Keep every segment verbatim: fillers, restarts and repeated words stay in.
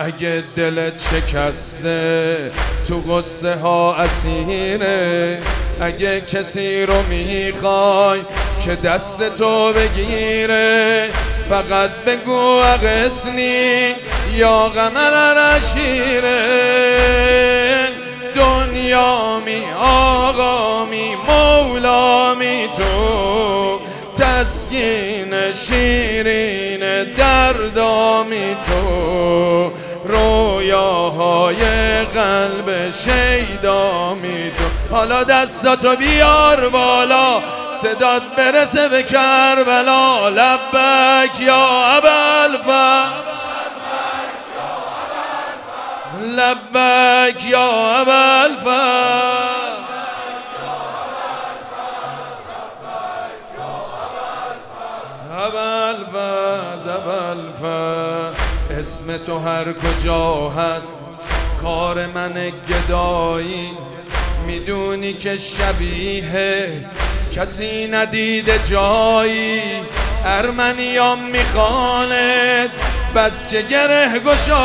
اگه دلت شکسته تو قصه ها اسیره، اگه کسی رو میخوای که دست تو بگیره، فقط بگو اغثنی یا قمر رشیره. دنیا می آقا می مولا می تو، تسکین شیرین دردامی تو، رویاهای قلب شیدامی تو. حالا دستاتو بیار بالا صدات برسه به کربلا. لبک یا ابوالفضل، لبک یا ابوالفضل، ابوالفضل ابوالفضل. اسم تو هر کجا هست کار من گدایی، میدونی که شبیه کسی ندیده جایی. ارمنیام میخواند بس که گره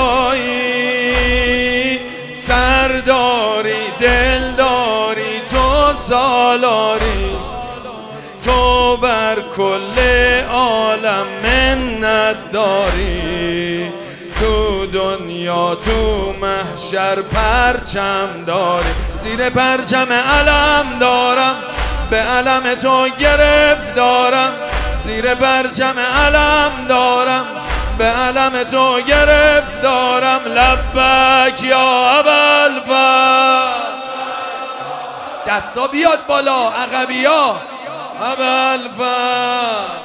گشایی، سرداری دلداری تو سالاری، تو بر کل عالم منت داری. تو دنیا تو محشر پرچم داری، زیر پرچم علم دارم به علم تو گرفتارم، زیر پرچم علم دارم به علم تو گرفتارم. لبک یا ابوالفضل، دستا بیاد بالا عقبیا. ابوالفضل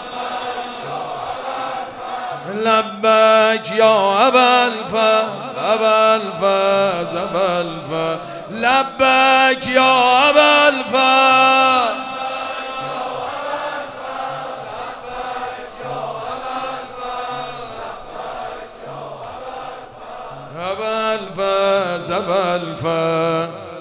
لبک یا ابوالفضل، ابوالفضل ابوالفضل لبک یا ابوالفضل. ابوالفضل ابوالفضل